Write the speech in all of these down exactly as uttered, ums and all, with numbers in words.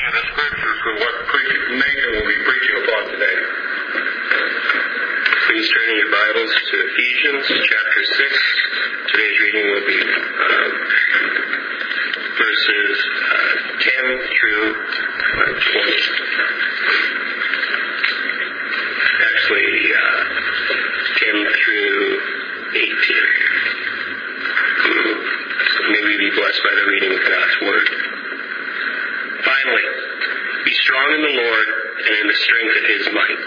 of the scriptures for what preaching, Nathan will be preaching upon today. Please turn in your Bibles to Ephesians chapter six. Today's reading will be uh, verses uh, ten through uh, twenty. Actually, uh, ten through eighteen. May we be blessed by the reading of God's Word. Finally, be strong in the Lord and in the strength of His might.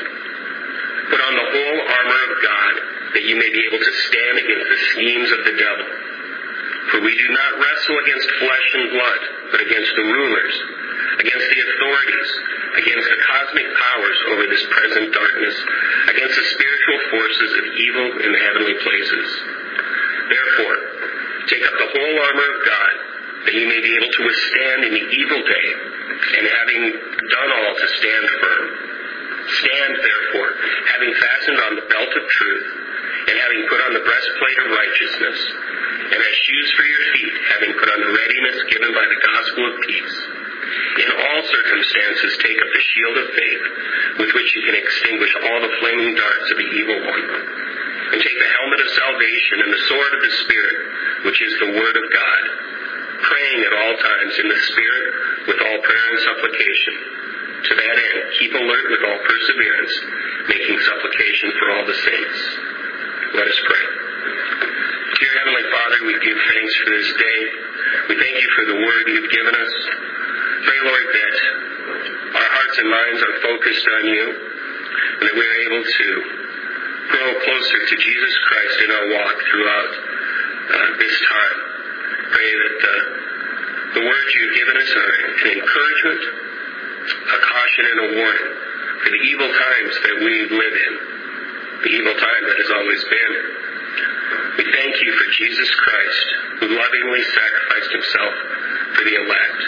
Put on the whole armor of God, that you may be able to stand against the schemes of the devil. For we do not wrestle against flesh and blood, but against the rulers, against the authorities, against the cosmic powers over this present darkness, against the spiritual forces of evil in the heavenly places. Therefore, take up the whole armor of God, that you may be able to withstand in the evil day, and having done all, to stand firm. Stand, therefore, having fastened on the belt of truth, and having put on the breastplate of righteousness, and as shoes for your feet, having put on the readiness given by the gospel of peace. In all circumstances take up the shield of faith, with which you can extinguish all the flaming darts of the evil one. And take the helmet of salvation and the sword of the Spirit, which is the Word of God, praying at all times in the Spirit with all prayer and supplication. To that end, keep alert with all perseverance, making supplication for all the saints. Let us pray. Dear Heavenly Father, we give thanks for this day. We thank you for the Word you've given us. Pray, Lord, that our hearts and minds are focused on you, and that we are able to grow closer to Jesus Christ in our walk throughout uh, this time. Pray that uh, the words you've given us are an encouragement, a caution, and a warning for the evil times that we live in, the evil time that has always been. We thank you for Jesus Christ, who lovingly sacrificed himself for the elect,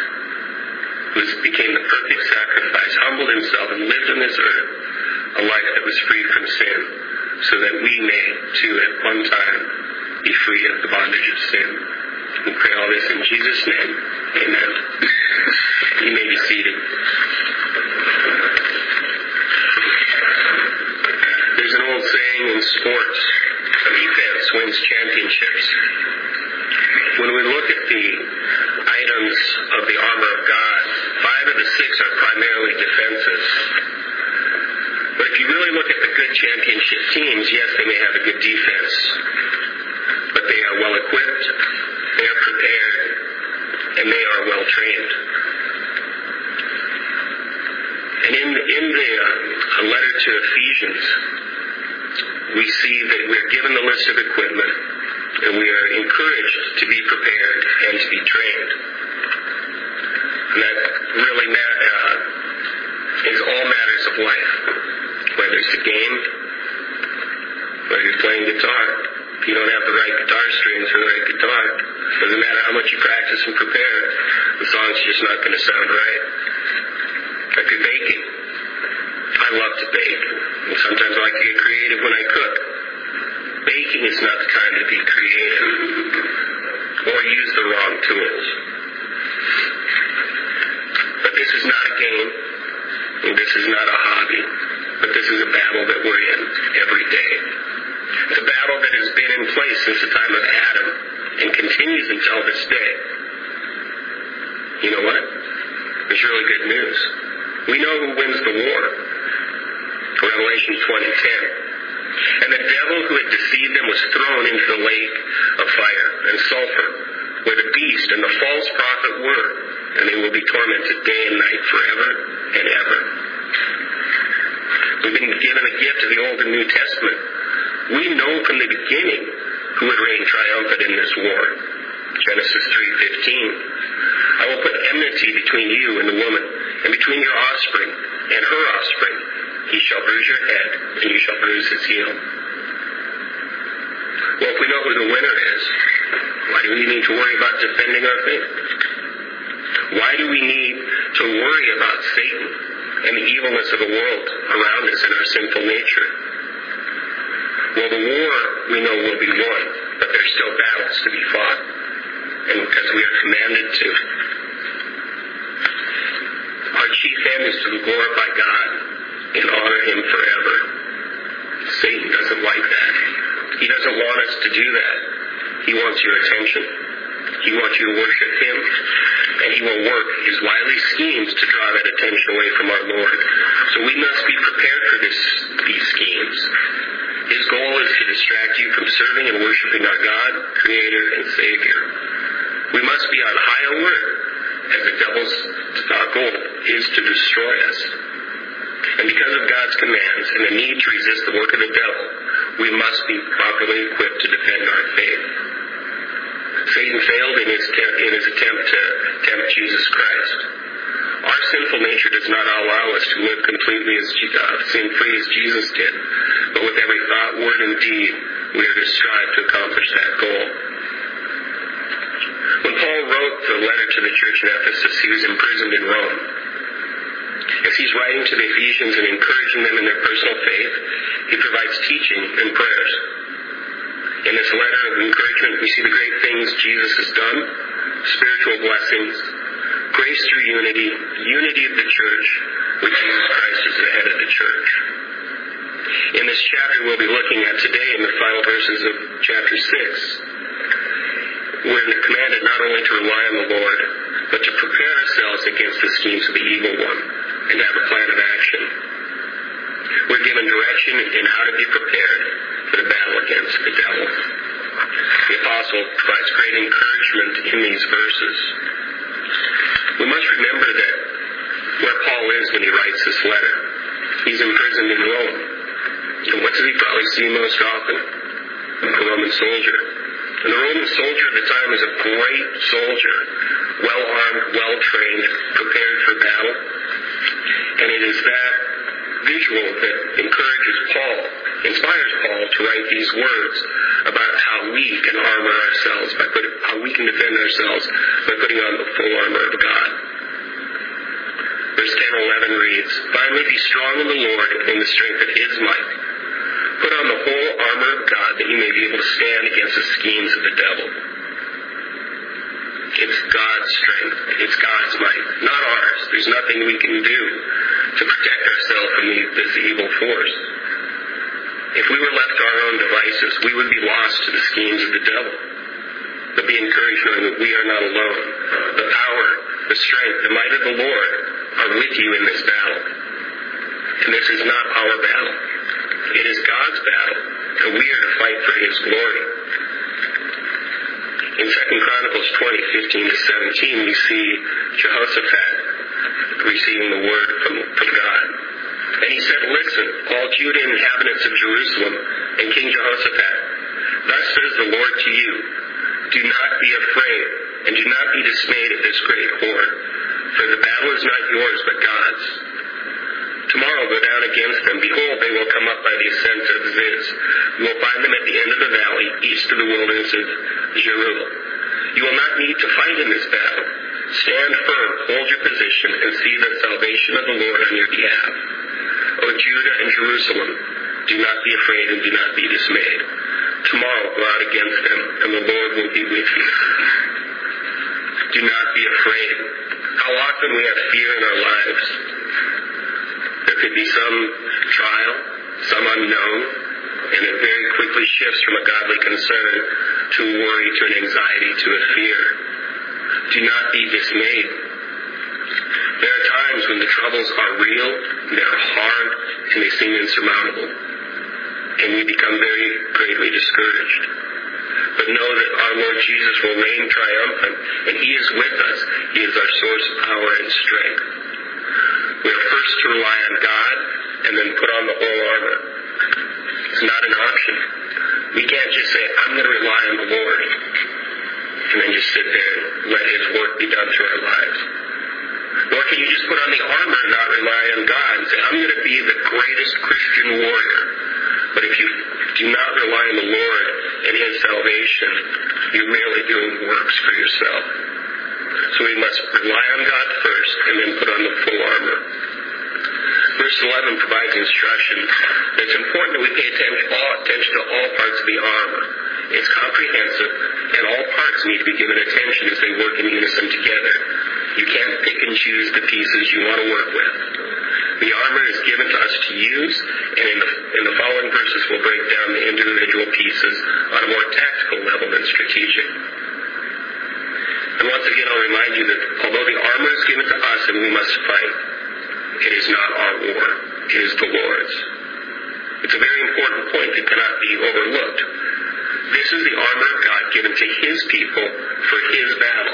who became the perfect sacrifice, humbled himself, and lived on this earth a life that was free from sin, so that we may, too, at one time, be free of the bondage of sin. We pray all this in Jesus' name. Amen. You may be seated. There's an old saying in sports, defense wins championships. When we look at the items of the armor of God, five of the six are primarily defenses. But if you really look at the good championship teams, yes, they may have a good defense, but they are well equipped, they are prepared, and they are well trained. And in the, in the uh, letter to Ephesians, we see that we're given the list of equipment, and we are encouraged to be prepared and to be trained. And that really ma- uh, is all matters of life. Whether it's a game, whether you're playing guitar, if you don't have the right guitar strings or the right guitar, doesn't matter how much you practice and prepare, the song's just not going to sound right. If you're baking, I love to bake, and sometimes I like to get creative when I cook. Baking is not the time to be creative or use the wrong tools. But this is not a game, and this is not a hobby. But this is a battle that we're in every day. It's a battle that has been in place since the time of Adam and continues until this day. You know what? There's really good news. We know who wins the war. Revelation twenty ten. And the devil who had deceived them was thrown into the lake of fire and sulfur, where the beast and the false prophet were, and they will be tormented day and night forever and ever. We've been given a gift of the Old and New Testament. We know from the beginning who would reign triumphant in this war. Genesis three fifteen. I will put enmity between you and the woman, and between your offspring and her offspring. He shall bruise your head, and you shall bruise his heel. Well, if we know who the winner is, why do we need to worry about defending our faith? Why do we need to worry about Satan and the evilness of the world around us and our sinful nature? Well, the war, we know, will be won, but there's still battles to be fought, and because we are commanded to. Our intent is to glorify God and honor Him forever. Satan doesn't like that. He doesn't want us to do that. He wants your attention. He wants you to worship Him. And He will work His wily schemes to draw that attention away from our Lord. So we must be prepared for this, these schemes. His goal is to distract you from serving and worshiping our God, Creator, and Savior. We must be on high alert, as the devil's uh, goal is to destroy us. And because of God's commands and the need to resist the work of the devil, we must be properly equipped to defend our faith. Satan failed in his, te- in his attempt to tempt Jesus Christ. Our sinful nature does not allow us to live completely as uh, sin-free as Jesus did, but with every thought, word, and deed, we are to strive to accomplish that goal. When Paul wrote the letter to the church in Ephesus, he was imprisoned in Rome. As he's writing to the Ephesians and encouraging them in their personal faith, he provides teaching and prayers. In this letter of encouragement, we see the great things Jesus has done, spiritual blessings, grace through unity, unity of the church, with Jesus Christ as the head of the church. In this chapter we'll be looking at today, in the final verses of chapter six, we're commanded not only to rely on the Lord, but to prepare ourselves against the schemes of the evil one, and to have a plan of action. We're given direction in how to be prepared for the battle against the devil. The apostle provides great encouragement in these verses. We must remember that where Paul is when he writes this letter. He's imprisoned in Rome. And what does he probably see most often? A Roman soldier. And the Roman soldier at the time was a great soldier, well-armed, well-trained, prepared for battle. And it is that visual that encourages Paul, inspires Paul to write these words about how we can armor ourselves, by putting, how we can defend ourselves by putting on the full armor of God. Verse ten and eleven reads, "Finally be strong in the Lord and in the strength of His might. Put on the whole armor of God that you may be able to stand against the schemes of the devil." It's God's strength. It's God's might, not ours. There's nothing we can do to protect ourselves from this evil force. If we were left to our own devices, we would be lost to the schemes of the devil. But be encouraged knowing that we are not alone. The power, the strength, the might of the Lord are with you in this battle. And this is not our battle. It is God's battle, and we are to fight for His glory. In Second Chronicles twenty, fifteen to seventeen, we see Jehoshaphat receiving the word from, from God. And he said, "Listen, all Judah and inhabitants of Jerusalem, and King Jehoshaphat, thus says the Lord to you, do not be afraid, and do not be dismayed at this great horde, for the battle is not yours, but God's. Tomorrow go down against them. Behold, they will come up by the ascent of Ziz. You will find them at the end of the valley, east of the wilderness of Jeruel. You will not need to fight in this battle. Stand firm, hold your position, and see the salvation of the Lord on your behalf. O Judah and Jerusalem, do not be afraid and do not be dismayed. Tomorrow go out against them, and the Lord will be with you. Do not be afraid." How often we have fear in our lives. There could be some trial, some unknown, and it very quickly shifts from a godly concern to a worry, to an anxiety, to a fear. Do not be dismayed. There are times when the troubles are real, they're hard, and they seem insurmountable. And we become very greatly discouraged. But know that our Lord Jesus will reign triumphant, and He is with us. He is our source of power and strength. We are first to rely on God, and then put on the whole armor. It's not an option. We can't just say, "I'm going to rely on the Lord," and then just sit there and let His work be done through our lives. Nor can you just put on the armor and not rely on God and say, "I'm going to be the greatest Christian warrior." But if you do not rely on the Lord and His salvation, you're merely doing works for yourself. So we must rely on God first and then put on the full armor. Verse eleven provides instruction that it's important that we pay attention, all, attention to all parts of the armor. It's comprehensive, and all parts need to be given attention as they work in unison together. You can't pick and choose the pieces you want to work with. The armor is given to us to use, and in the, in the following verses we'll break down the individual pieces on a more tactical level than strategic. And once again, I'll remind you that although the armor is given to us and we must fight, it is not our war. It is the Lord's. It's a very important point that cannot be overlooked. This is the armor of God given to His people for His battle.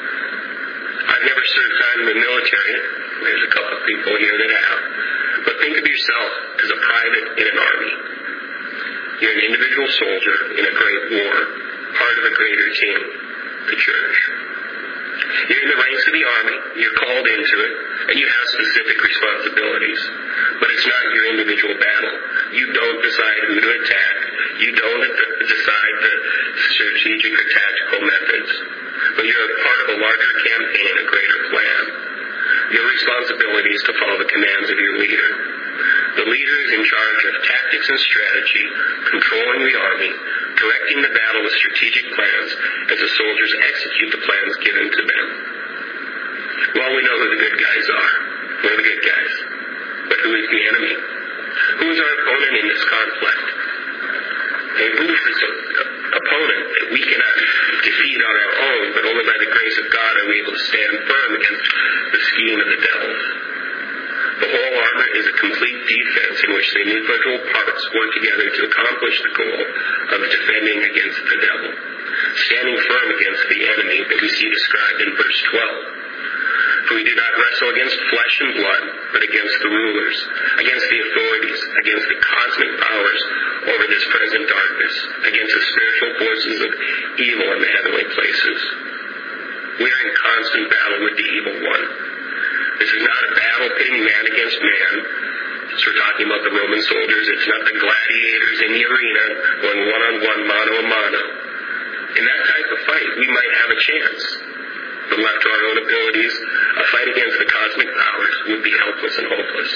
I've never served time in the military. There's a couple of people here that have. But think of yourself as a private in an army. You're an individual soldier in a great war, part of a greater team, the church. You're in the ranks of the army, you're called into it, and you have specific responsibilities. But it's not your individual battle. You don't decide who to attack. You don't decide the strategic or tactical methods. But you're a part of a larger campaign, a greater plan. Your responsibility is to follow the commands of your leader. The leader is in charge of tactics and strategy, controlling the army, directing the battle with strategic plans as the soldiers execute the plans given to them. Well, we know who the good guys are. We're the good guys. But who is the enemy? Who is our opponent in this conflict? And who is this opponent that we cannot defeat on our own, but only by the grace of God are we able to stand firm against the scheme of the devil? The whole armor is a complete defense in which the individual parts work together to accomplish the goal of defending against the devil, standing firm against the enemy that we see described in verse twelve. For we do not wrestle against flesh and blood, but against the rulers, against the authorities, against the cosmic powers over this present darkness, against the spiritual forces of evil in the heavenly places. We are in constant battle with the evil one. This is not a battle pitting man against man. So we're talking about the Roman soldiers. It's not the gladiators in the arena going one-on-one, mano-a-mano. In that type of fight, we might have a chance. But left to our own abilities, a fight against the cosmic powers would be helpless and hopeless.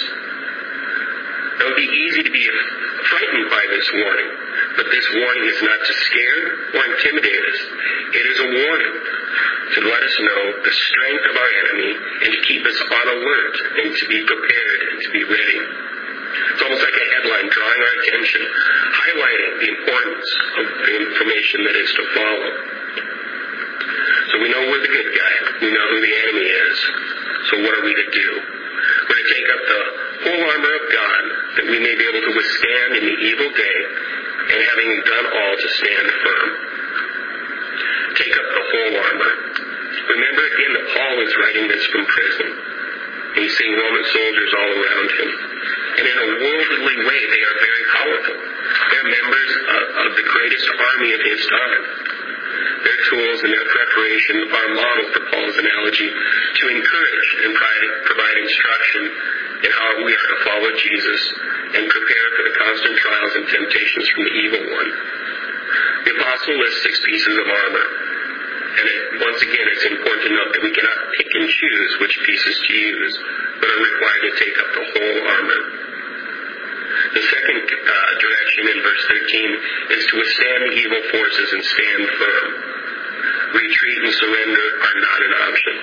It would be easy to be frightened by this warning, but this warning is not to scare or intimidate us. It is a warning to let us know the strength of our enemy and to keep us on alert and to be prepared and to be ready. It's almost like a headline drawing our attention, highlighting the importance of the information that is to follow. So we know we're the good guy. We know who the enemy is. So what are we to do? We're to take up the whole armor of God that we may be able to withstand in the evil day, and having done all, to stand firm. Take up the whole armor. Remember again that Paul is writing this from prison. And he's seeing Roman soldiers all around him. And in a worldly way, they are very powerful. They're members of, of the greatest army of his time. Their tools and their preparation are modeled for Paul's analogy to encourage and provide instruction in how we are to follow Jesus and prepare for the constant trials and temptations from the evil one. The apostle lists six pieces of armor. And it, once again, it's important to note that we cannot pick and choose which pieces to use, but are required to take up the whole armor. The second uh, direction in verse thirteen is to withstand the evil forces and stand firm. Retreat and surrender are not an option.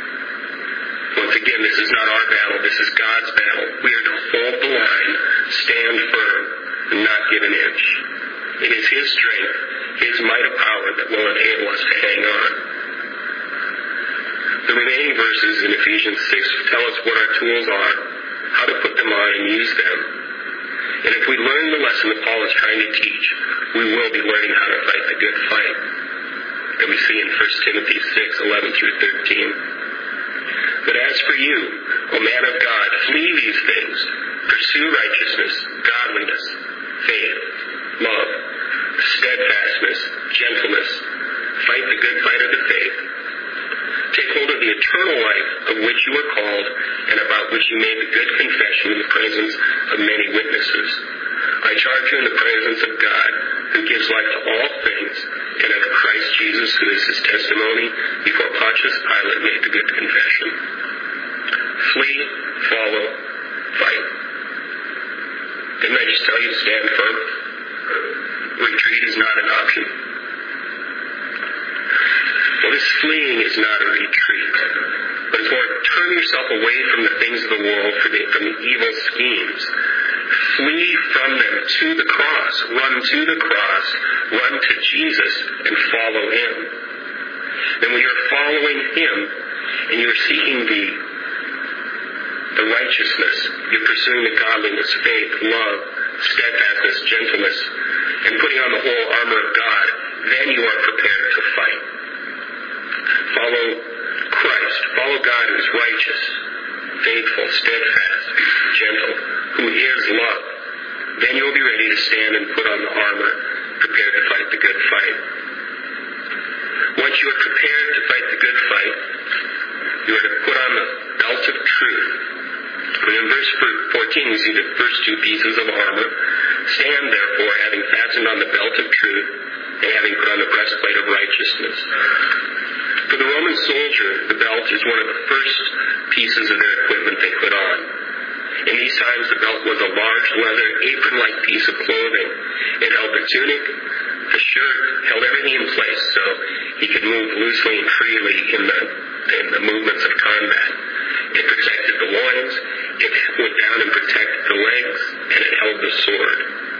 Once again, this is not our battle. This is God's battle. We are to hold the line, stand firm, and not give an inch. It is His strength, His might of power that will enable us to hang on. The remaining verses in Ephesians six tell us what our tools are, how to put them on and use them. And if we learn the lesson that Paul is trying to teach, we will be learning how to fight the good fight that we see in First Timothy six, eleven through thirteen. But as for you, O man of God, flee these things. Pursue righteousness, godliness, faith, love, steadfastness, gentleness. Fight the good fight of the faith. Take hold of the eternal life of which you were called and about which you made the good confession in the presence of many witnesses. I charge you in the presence of God, who gives life to all things, and of Christ Jesus, who is His testimony, before Pontius Pilate made the good confession. Flee, follow, fight. Didn't I just tell you to stand firm? Retreat is not an option. Well, this fleeing is not a retreat, but turn yourself away from the things of the world, from the, from the evil schemes. Flee from them to the cross. Run to the cross. Run to Jesus and follow him. Then when you're following him and you're seeking the, the righteousness, you're pursuing the godliness, faith, love, steadfastness, gentleness, and putting on the whole armor of God, then you are prepared to fight. Follow Christ. Follow God who is righteous, faithful, steadfast, gentle, who is love. Then you will be ready to stand and put on the armor, prepared to fight the good fight. Once you are prepared to fight the good fight, you are to put on the belt of truth. And in verse fourteen, we see the first two pieces of armor. Stand, therefore, having fastened on the belt of truth, and having put on the breastplate of righteousness. For the Roman soldier, the belt is one of the first pieces of their equipment they put on. In these times, the belt was a large leather apron-like piece of clothing. It held the tunic, the shirt, held everything in place so he could move loosely and freely in the, in the movements of combat. It protected the loins, it went down and protected the legs, and it held the sword.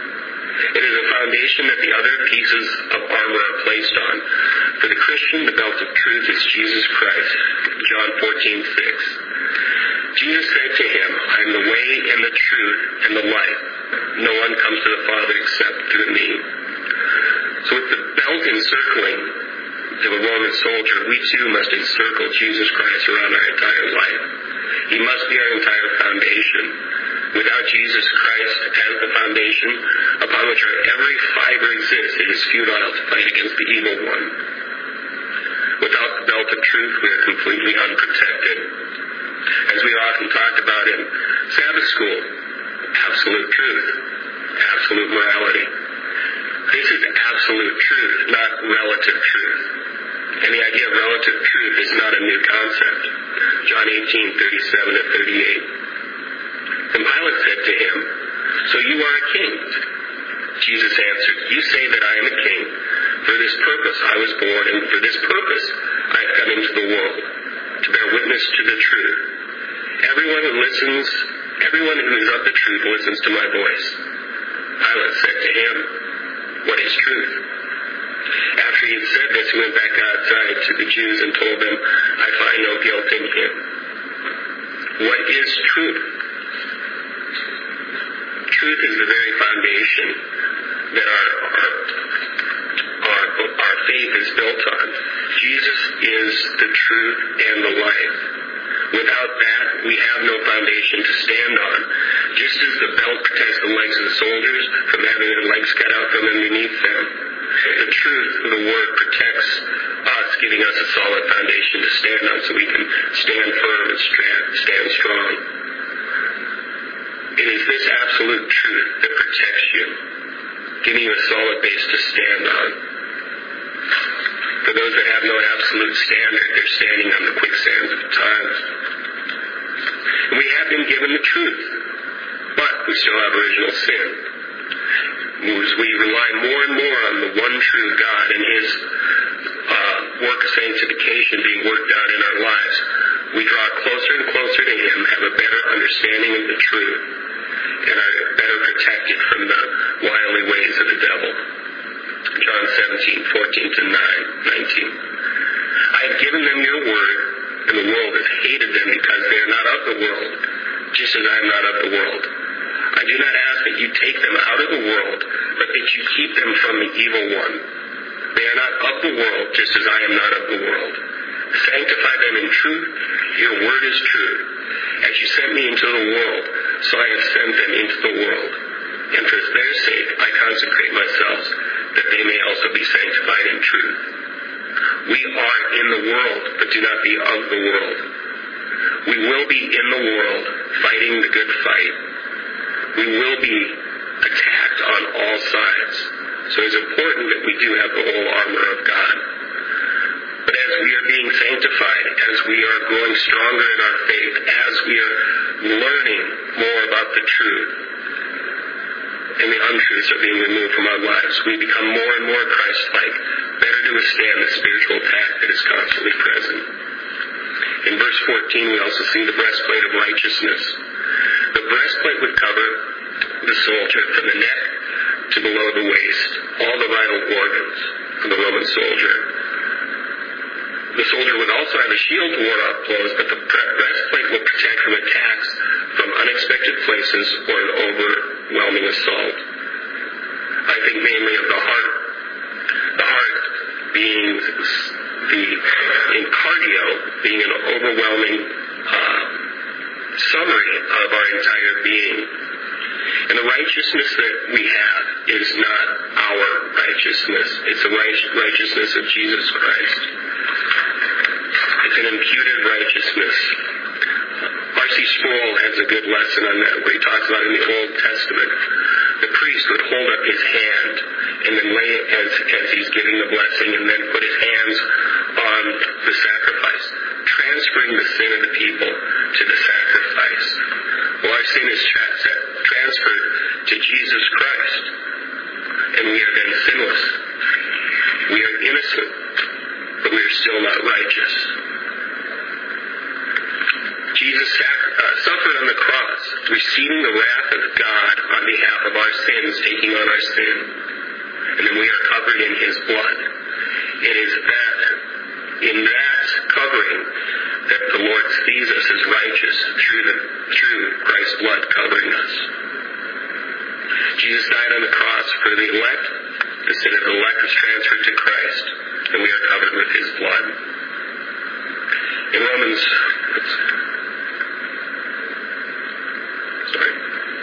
It is a foundation that the other pieces of armor are placed on. For the Christian, the belt of truth is Jesus Christ. John fourteen six. Jesus said to him, I am the way and the truth and the life. No one comes to the Father except through me. So with the belt encircling the Roman soldier, we too must encircle Jesus Christ around our entire life. He must be our entire foundation. Without Jesus Christ as the foundation upon which our every fiber exists, it is futile to fight against the evil one. Without the belt of truth, we are completely unprotected. As we often talked about in Sabbath school, absolute truth, absolute morality. This is absolute truth, not relative truth. And the idea of relative truth is not a new concept. John eighteen thirty-seven to thirty-eight. Then Pilate said to him, So you are a king? Jesus answered, You say that I am a king. For this purpose I was born, and for this purpose I have come into the world, to bear witness to the truth. Everyone who listens, everyone who is of the truth listens to my voice. Pilate said to him, What is truth? After he had said this, he went back outside to the Jews and told them, I find no guilt in him. What is truth? Truth is the very foundation that our, our, our, our faith is built on. Jesus is the truth and the life. Without that, we have no foundation to stand on. Just as the belt protects the legs of the soldiers from having their legs cut out from underneath them, the truth of the Word protects us, giving us a solid foundation to stand on so we can stand firm and stand strong. It is this absolute truth that protects you, giving you a solid base to stand on. For those that have no absolute standard, they're standing on the quicksands of time. And we have been given the truth, but we still have original sin. As we rely more and more on the one true God and His uh, work of sanctification being worked out in our lives, we draw closer and closer to Him, have a better understanding of the truth, and are better protected from the wily ways of the devil. John seventeen, fourteen to nineteen. I have given them your word, and the world has hated them because they are not of the world, just as I am not of the world. I do not ask that you take them out of the world, but that you keep them from the evil one. They are not of the world, just as I am not of the world. Sanctify them in truth. Your word is truth. As you sent me into the world, so I have sent them into the world. And for their sake I consecrate myself, that they may also be sanctified in truth. We are in the world, but do not be of the world. We will be in the world, fighting the good fight. We will be attacked on all sides. So it's important that we do have the whole armor of God. But as we are being sanctified, as we are growing stronger in our faith, as we are learning more about the truth, and the untruths are being removed from our lives, we become more and more Christ-like, better to withstand the spiritual attack that is constantly present. In verse fourteen, we also see the breastplate of righteousness. The breastplate would cover the soldier from the neck to below the waist, all the vital organs of the Roman soldier. The soldier would also have a shield to ward off blows, but the breastplate would protect from attacks from unexpected places or an overwhelming assault. I think mainly of the heart. The heart being the, in cardio, being an overwhelming uh, summary of our entire being. And the righteousness that we have is not our righteousness. It's the righteousness of Jesus Christ. It's an imputed righteousness. R C Sproul has a good lesson on that, where he talks about in the Old Testament, the priest would hold up his hand and then lay it as, as he's giving the blessing, and then put his hands on the sacrifice, transferring the sin of the people to the sacrifice. Well, our sin is tra- transferred to Jesus Christ, and we are then sinless. We are innocent, but we are still not righteous. Jesus sac- uh, suffered on the cross, receiving the wrath of God on behalf of our sins, taking on our sin. And then we are covered in His blood. It is that, in that covering, that the Lord sees us as righteous through, the, through Christ's blood covering us. Jesus died on the cross for the elect. The sin of the elect is transferred to Christ, and we are covered with His blood. In Romans... Sorry.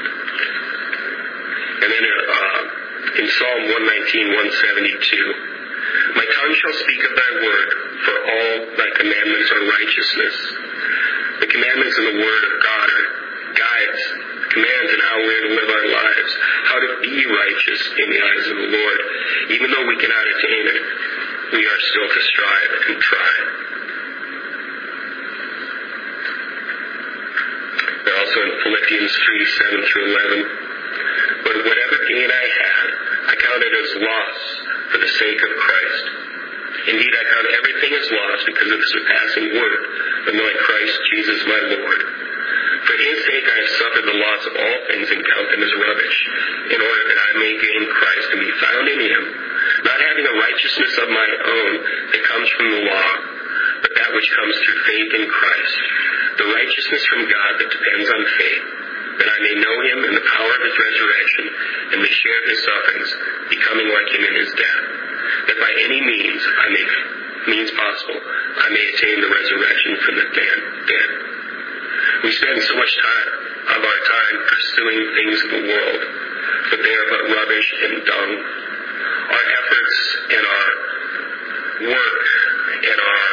And then uh, in Psalm one nineteen, one seventy-two, my tongue shall speak of thy word, for all thy commandments are righteousness. The commandments in the word of God are guides, commands in how we're to live our lives, how to be righteous in the eyes of the Lord. Even though we cannot attain it, we are still to strive and try. They're also in Philippians three, seven through eleven. But whatever gain I had, I counted as loss for the sake of Christ. Indeed, I count everything as loss because of the surpassing worth of knowing Christ Jesus my Lord. For His sake I have suffered the loss of all things and count them as rubbish, in order that I may gain Christ and be found in Him, not having a righteousness of my own that comes from the law, but that which comes through faith in Christ, the righteousness from God that depends on faith, that I may know Him in the power of His resurrection and may share His sufferings, becoming like Him in His death, that by any means I may, means possible, I may attain the resurrection from the dead. We spend so much time of our time pursuing things of the world, but they are but rubbish and dung. Our efforts and our work and our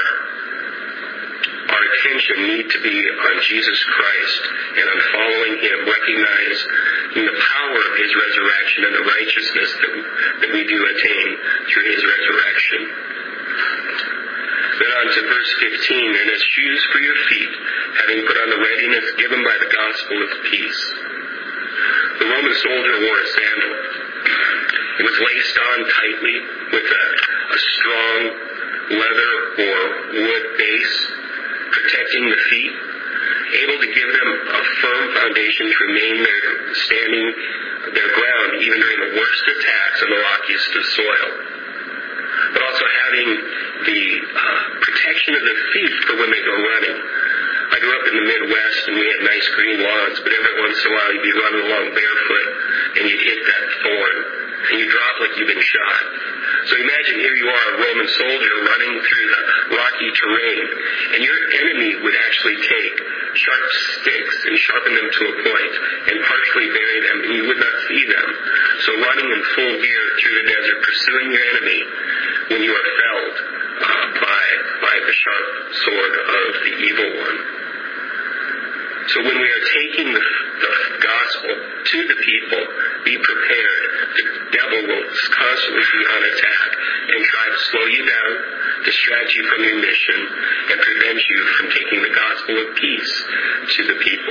our attention need to be on Jesus Christ and on following Him, recognizing the power of His resurrection and the righteousness that, that we do attain through His resurrection. Then on to verse fifteen, and as shoes for your feet, having put on the readiness given by the gospel of peace. The Roman soldier wore a sandal. It was laced on tightly with a, a strong leather or wood base, protecting the feet, able to give them a firm foundation to remain there, standing their ground even during the worst attacks on the rockiest of soil. But also having the uh, protection of the feet for when they go running. I grew up in the Midwest and we had nice green lawns, but every once in a while you'd be running along barefoot and you'd hit that thorn and you drop like you've been shot. So imagine here you are, a Roman soldier running through the rocky terrain, and your enemy would actually take sharp sticks and sharpen them to a point and partially bury them, and you would not see them. So running in full gear through the desert, pursuing your enemy when you are felled uh, by, by the sharp sword of the evil one. So when we are taking the, the gospel to the people, be prepared. The devil will constantly be on attack and try to slow you down, distract you from your mission, and prevent you from taking the gospel of peace to the people.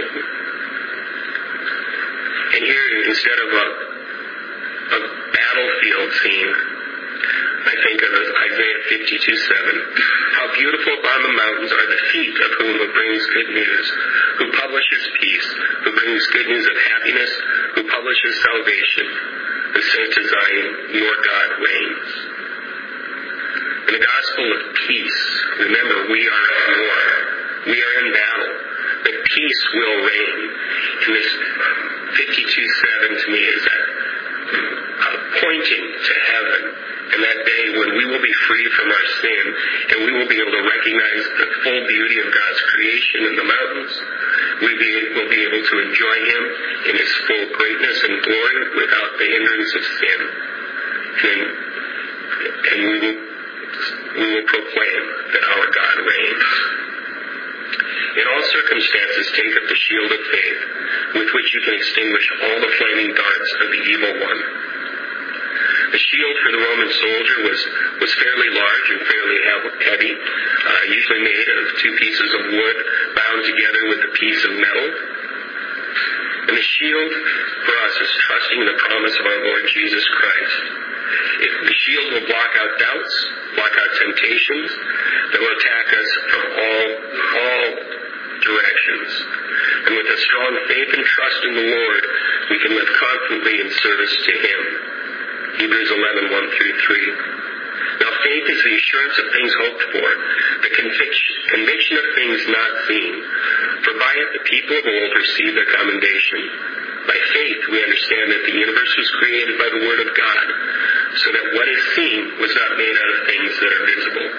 And here, instead of a, a battlefield scene, I think of Isaiah fifty-two seven. How beautiful upon the mountains are the feet of whom who brings good news, who publishes peace, who brings good news of happiness, who publishes salvation, who says to Zion, your God reigns. In the gospel of peace, remember, we are at war. We are in battle. But peace will reign. And this fifty-two seven to me is that uh, pointing to heaven and that day when we will be free from our sin and we will be able to recognize the full beauty of God's creation in the mountains. We be, will be able to enjoy Him in His full greatness and glory without the hindrance of sin. And, and we will we will proclaim that our God reigns. In all circumstances, take up the shield of faith, with which you can extinguish all the flaming darts of the evil one. The shield for the Roman soldier was, was fairly large and fairly heavy, uh, usually made of two pieces of wood bound together with a piece of metal. And the shield for us is trusting in the promise of our Lord Jesus Christ. If the shield will block out doubts, block out temptations that will attack us from all, all directions. And with a strong faith and trust in the Lord, we can live confidently in service to Him. Hebrews eleven, one through three. Now faith is the assurance of things hoped for, the conviction, conviction of things not seen. For by it the people of old received their commendation. By faith we understand that the universe was created by the Word of God, so that what is seen was not made out of things that are visible.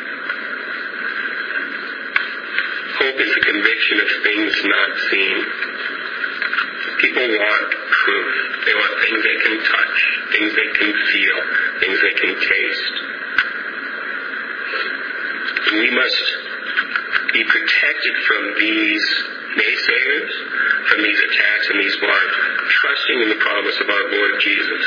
Hope is the conviction of things not seen. People want proof. They want things they can touch, things they can feel, things they can taste. We must be protected from these naysayers, from these attacks and these bars, trusting in the promise of our Lord Jesus.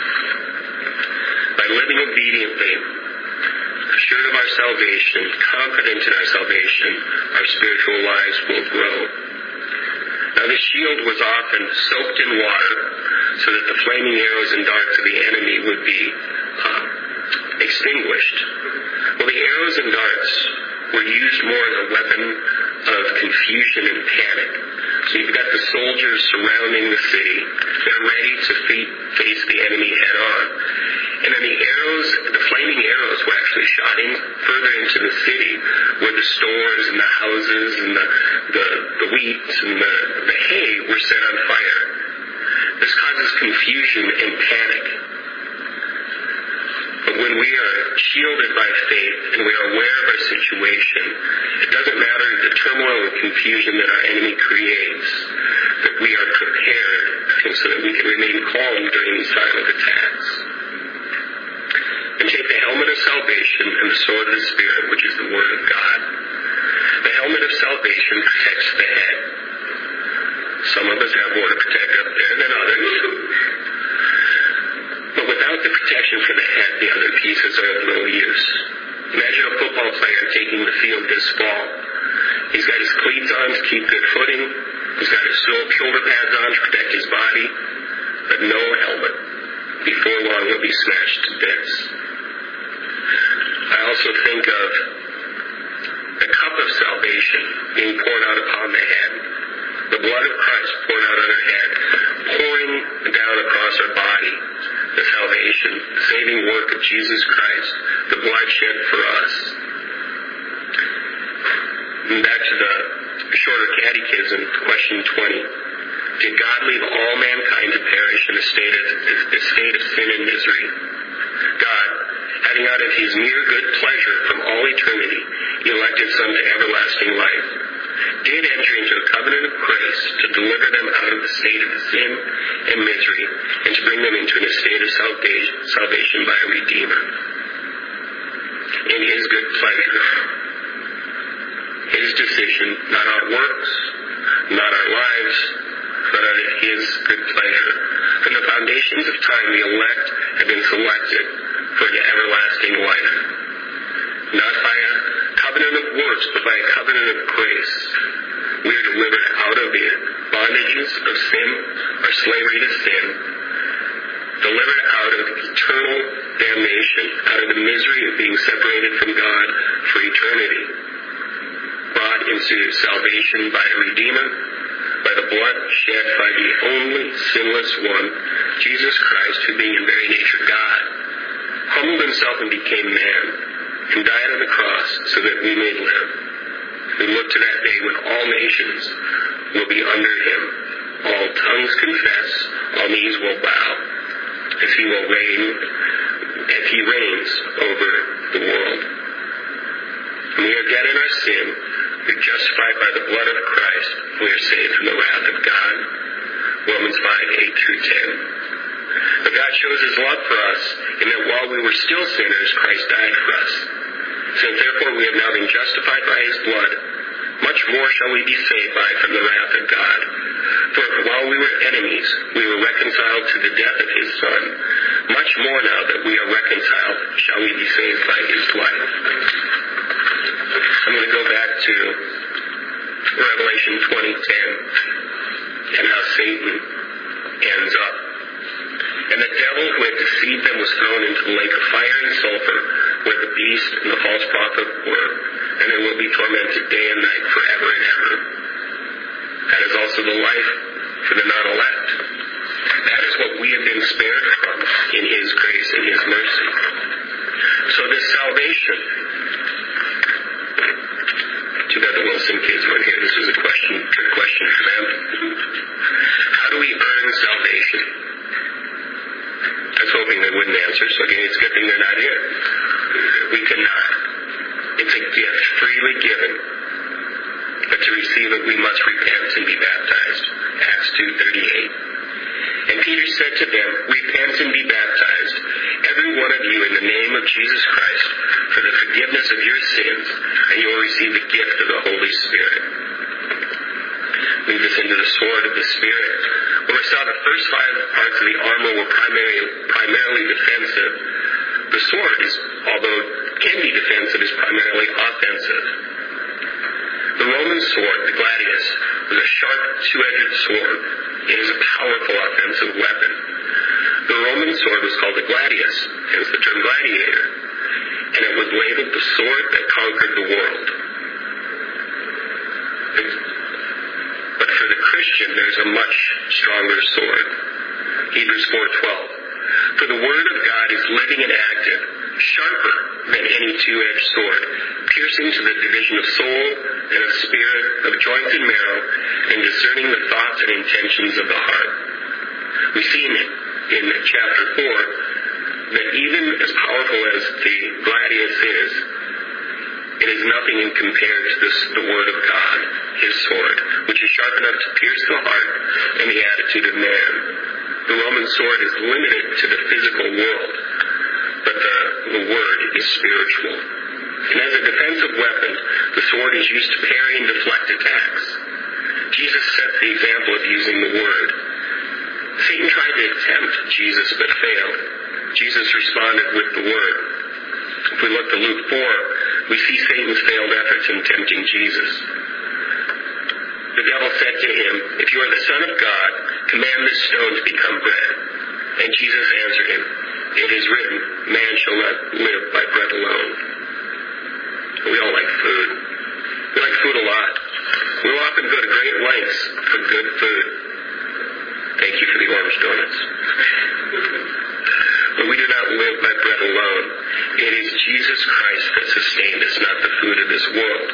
By living obediently, assured of our salvation, confident in our salvation, our spiritual lives will grow. Now the shield was often soaked in water so that the flaming arrows and darts of the enemy would be uh, extinguished. Well, the arrows and darts were used more as a weapon of confusion and panic. So you've got the soldiers surrounding the city. They're ready to face the enemy head on. And then the arrows, the flaming arrows were actually shot in further into the city where the stores and the houses and the, the, the wheat and the, the hay were set on fire. This causes confusion and panic. But when we are shielded by faith and we are aware of our situation, it doesn't matter the turmoil and confusion that our enemy creates, that we are prepared so that we can remain calm during these silent attacks. And take the helmet of salvation and the sword of the Spirit, which is the Word of God. The helmet of salvation protects the head. Some of us have more to protect up there than others. But without the protection for the head, the other pieces are of no use. Imagine a football player taking the field this fall. He's got his cleats on to keep good footing. He's got his shoulder pads on to protect his body. But no helmet. Before long, he'll be smashed to bits. I also think of the cup of salvation being poured out upon the head. The blood of Christ poured out on our head, pouring down across our body. The salvation, the saving work of Jesus Christ, the blood shed for us. And back to the shorter catechism, question twenty. Did God leave all mankind to perish in a state of, a state of sin and misery? God, having out of His mere good pleasure from all eternity, elected some to everlasting life, did enter into a covenant of grace to deliver them out of the state of sin and misery, and to bring them into a state of salvation, salvation by a Redeemer. In His good pleasure, His decision, not our works, not our lives, but out of His good pleasure. From the foundations of time, the elect have been selected for the everlasting life. Not by a covenant of works, but by a covenant of grace. We are delivered out of the bondages of sin, our slavery to sin, delivered out of eternal damnation, out of the misery of being separated from God for eternity, brought into salvation by a Redeemer, by the blood shed by the only sinless one, Jesus Christ, who being in very nature God, humbled himself and became man, and died on the cross so that we may live. We look to that day when all nations will be under him, all tongues confess, all knees will bow, as he will reign, as he reigns over the world. When we are dead in our sin, we are justified by the blood of Christ. We are saved from the wrath of God. Romans five, eight through ten. But God shows his love for us in that while we were still sinners, Christ died for us. Since therefore we have now been justified by his blood, much more shall we be saved by from the wrath of God. For while we were enemies, we were reconciled to the death of his Son. Much more now that we are reconciled, shall we be saved by his life. I'm going to go back to Revelation twenty ten and how Satan ends up. And the devil who had deceived them was thrown into the lake of fire and sulfur, where the beast and the false prophet were, and they will be tormented day and night forever and ever. That is also the life for the non-elect. That is what we have been spared from in his grace and his mercy. So this salvation, too bad the Wilson kids weren't here. This was a question, trick question for them. How do we earn salvation? I was hoping they wouldn't answer, so again, it's a good thing they're not here. We cannot. It's a gift, freely given. But to receive it, we must repent and be baptized. Acts two thirty-eight. And Peter said to them, repent and be baptized, every one of you in the name of Jesus Christ, for the forgiveness of your sins, and you will receive the gift of the Holy Spirit. Move us into the sword of the Spirit. When we saw the first five parts of the armor were primarily, primarily defensive, the sword, is, although it can be defensive, is primarily offensive. The Roman sword, the gladius, was a sharp, two-edged sword. It is a powerful offensive weapon. The Roman sword was called the gladius, hence the term gladiator, and it was labeled the sword that conquered the world. But for the Christian, there's a much stronger sword. Hebrews four twelve. For the word of God is living and active, sharper than any two-edged sword, piercing to the division of soul and of spirit, of joint and marrow, and discerning the thoughts and intentions of the heart. We see in, in chapter four that even as powerful as the gladius is, it is nothing in compared to this, the word of God, his sword, which is sharp enough to pierce the heart and the attitude of man. The Roman sword is limited to the physical world, but the, the word is spiritual. And as a defensive weapon, the sword is used to parry and deflect attacks. Jesus sets the example of using the word. Satan tried to tempt Jesus but failed. Jesus responded with the word. If we look to Luke four, we see Satan's failed efforts in tempting Jesus. The devil said to him, if you are the Son of God, command this stone to become bread. And Jesus answered him, it is written, man shall not live by bread alone. We all like food. We like food a lot. We will often go to great lengths for good food. Thank you for the orange donuts. But we do not live by bread alone. It is Jesus Christ that sustained us, not the food of this world.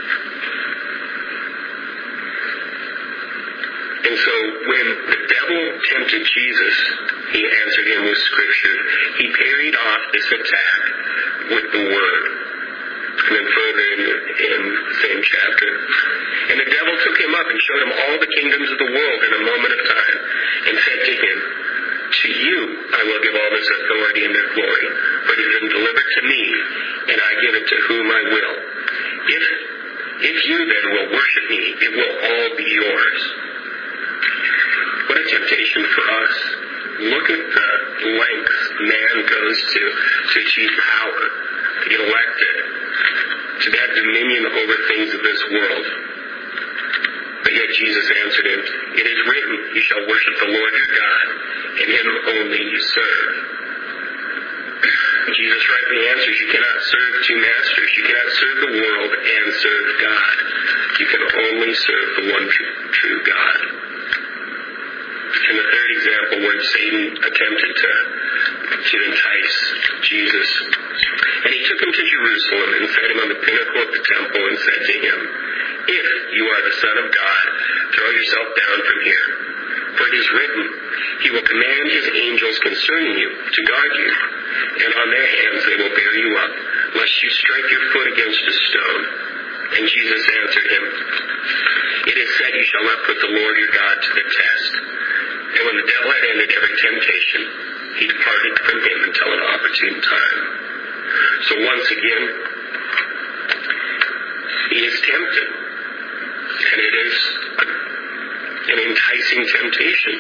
And so when the devil tempted Jesus, he answered him with Scripture. He parried off this attack with the Word. And then further in the, in the same chapter. And the devil took him up and showed him all the kingdoms of the world in a moment of time, and said to him, to you I will give all this authority and their glory, for it has been delivered to me, and I give it to whom I will. If, if you then will worship me, it will all be yours. What a temptation for us. Look at the lengths man goes to to achieve power, to get elected, to that dominion over things of this world. But yet Jesus answered him, it is written, you shall worship the Lord your God, and him only you serve. Jesus rightly answers, you cannot serve two masters. You cannot serve the world and serve God. You can only serve the one true, true God. And the third example where Satan attempted to, to entice Jesus. And he took him to Jerusalem and set him on the pinnacle of the temple and said to him, "If you are the Son of God, throw yourself down from here. For it is written, He will command His angels concerning you to guard you, and on their hands they will bear you up, lest you strike your foot against a stone." And Jesus answered him, "It is said, you shall not put the Lord your God to the test." And when the devil had ended every temptation, he departed from him until an opportune time. So once again, he is tempted. And it is a, an enticing temptation.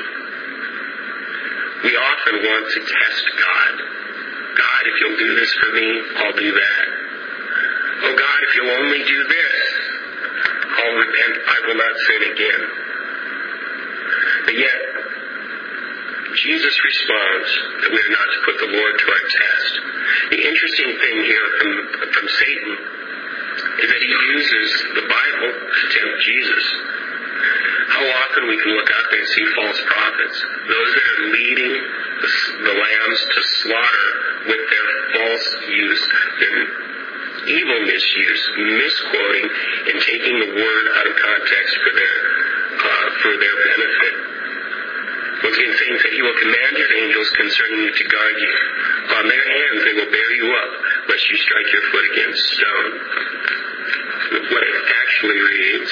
We often want to test God. God, if you'll do this for me, I'll do that. Oh God, if you'll only do this, I'll repent, I will not sin again. But yet, Jesus responds that we are not to put the Lord to our test. The interesting thing here from, from Satan is that he uses the Bible to tempt Jesus. How often we can look out there and see false prophets, those that are leading the, the lambs to slaughter with their false use, their evil misuse, misquoting, and taking the word out of context for their uh, for their benefit. Once again, Satan said, "He will command His angels concerning you to guard you. On their hands they will bear you up, lest you strike your foot against stone." What it actually reads,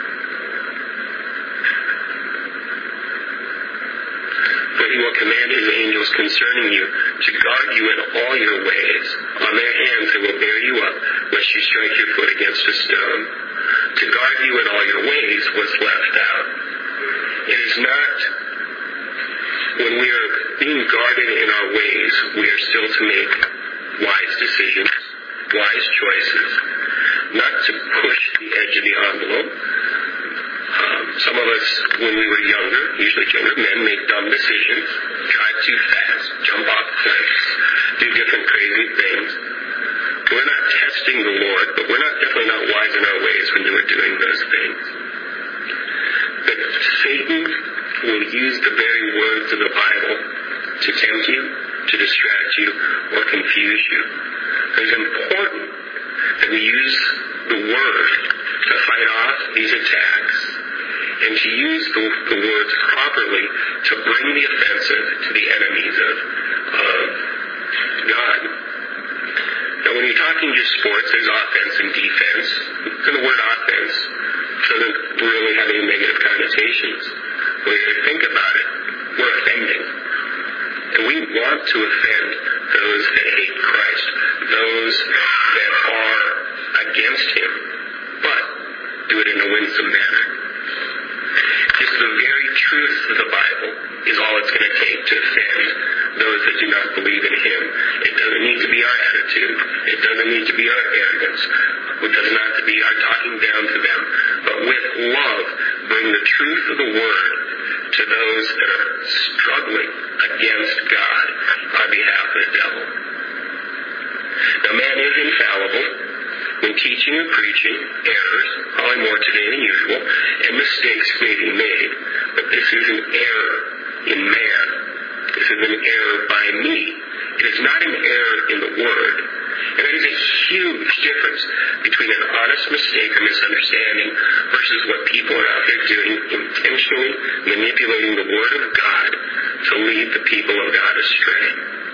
"For He will command His angels concerning you to guard you in all your ways. On their hands they will bear you up, lest you strike your foot against a stone." To guard you in all your ways was left out. It is not when we are being guarded in our ways, we are still to make wise decisions, wise choices, not to push the edge of the envelope. Um, some of us, when we were younger, usually younger men, make dumb decisions, drive too fast, jump off cliffs, do different crazy things. We're not testing the Lord, but we're not definitely not wise in our ways when we're doing those things. But Satan will use the very words of the Bible to tempt you, to distract you, or confuse you. It's important that we use the Word to fight off these attacks and to use the, the words properly to bring the offensive to the enemies of, of God. Now, when you're talking just sports, there's offense and defense. And the word offense doesn't really have any negative connotations. When you think about it, we're offending. And we want to offend those that hate Christ, those that are against Him, but do it in a winsome manner. Just the very truth of the Bible is all it's going to take to offend those that do not believe in Him. It doesn't need to be our attitude. It doesn't need to be our arrogance. It doesn't have to be our talking down to them. But with love, bring the truth of the Word to those that are struggling against God on behalf of the devil. Now, man is infallible. When teaching or preaching, errors, probably more today than usual, and mistakes may be made. But this is an error in man. This is an error by me. It is not an error in the Word. And that is a huge difference between an honest mistake or misunderstanding versus what people are out there doing, intentionally manipulating the Word of God to lead the people of God astray.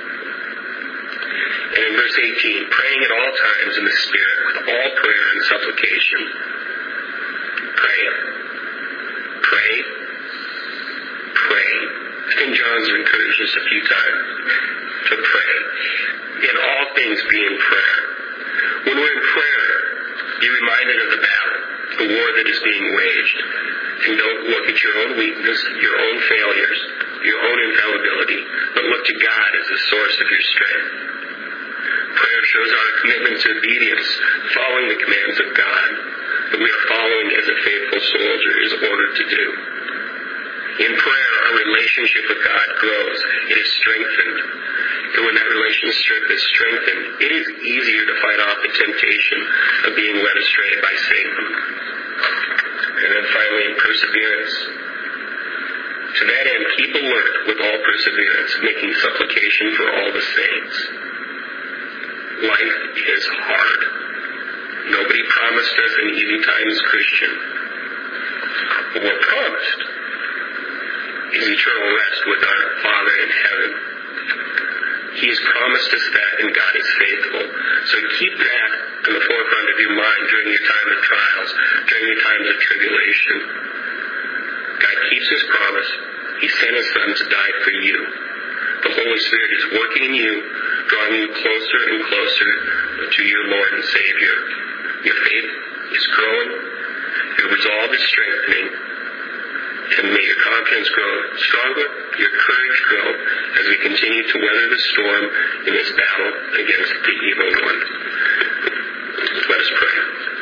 And in verse eighteen, praying at all times in the Spirit with all prayer and supplication. Pray. Pray. Pray. I think John's encouraged us a few times to pray. In all things be in prayer. When we're in prayer, be reminded of the battle, the war that is being waged. And don't look at your own weakness, your own failures, your own infallibility, but look to God as the source of your strength. Prayer shows our commitment to obedience, following the commands of God, that we are following as a faithful soldier is ordered to do. In prayer, our relationship with God grows. It is strengthened. And when that relationship is strengthened, it is easier to fight off the temptation of being led astray by Satan. And then finally, perseverance. To that end, keep alert with all perseverance, making supplication for all the saints. Life is hard. Nobody promised us an easy time as Christian. But what promised is eternal rest with our Father in heaven. He has promised us that, and God is faithful. So keep that in the forefront of your mind during your time of trials, during your times of tribulation. God keeps His promise. He sent His Son to die for you. The Holy Spirit is working in you, drawing you closer and closer to your Lord and Savior. Your faith is growing. Your resolve is strengthening. And may your confidence grow stronger, your courage grow as we continue to weather the storm in this battle against the evil one. Let us pray.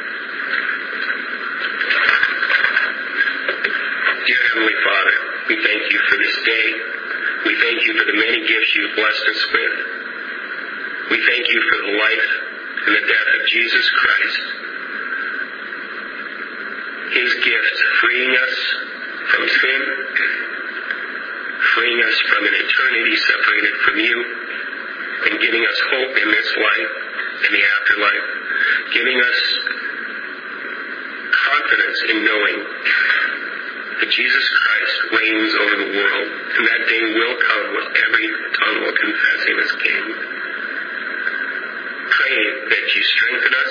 Dear Heavenly Father, we thank you for this day. We thank you for the many gifts you've blessed us with. We thank you for the life and the death of Jesus Christ. His gift freeing us from sin, freeing us from an eternity separated from you, and giving us hope in this life and the afterlife, giving us confidence in knowing that Jesus Christ reigns over the world, and that day will come when every tongue will confess Him as King. Pray that you strengthen us.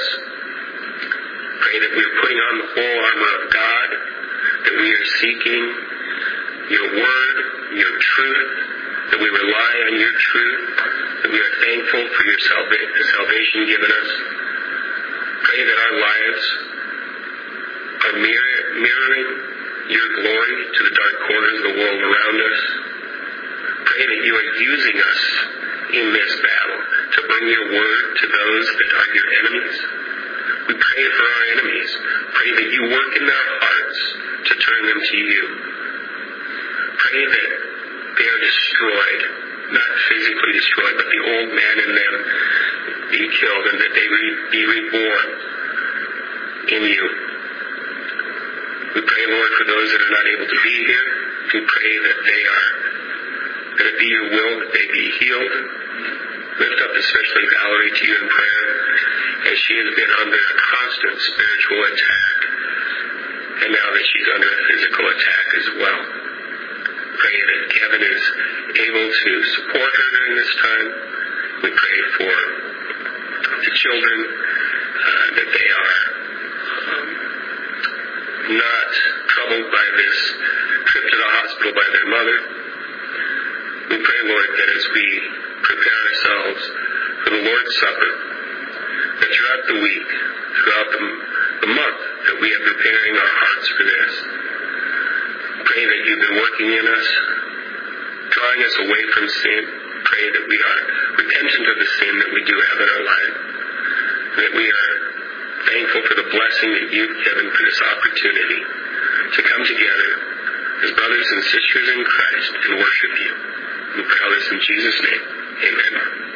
Pray that we are putting on the whole armor of God, that we are seeking your word, your truth, that we rely on your truth, that we are thankful for your salva- the salvation given us. Pray that our lives are mirror- mirroring your glory to the dark corners of the world around us. Pray that you are using us in this battle to bring your word to those that are your enemies. We pray for our enemies. Pray that you work in their hearts to turn them to you. Pray that they are destroyed, not physically destroyed, but the old man in them be killed, and that they re- be reborn in you. We pray, Lord, for those that are not able to be here. We pray that they are, that it be your will that they be healed. Lift up especially Valerie to you in prayer, as she has been under a constant spiritual attack, and now that she's under a physical attack as well. Pray that Kevin is able to support her during this time. We pray for the children, uh, that they are um, not troubled by this trip to the hospital by their mother. We pray, Lord, that as we prepare ourselves for the Lord's Supper, that throughout the week, throughout the, the month, that we are preparing our hearts for this. Pray that you've been working in us, drawing us away from sin. Pray that we are repentant of the sin that we do have in our life, that we are thankful for the blessing that you've given for this opportunity to come together as brothers and sisters in Christ and worship you. We pray all this in Jesus' name. Amen.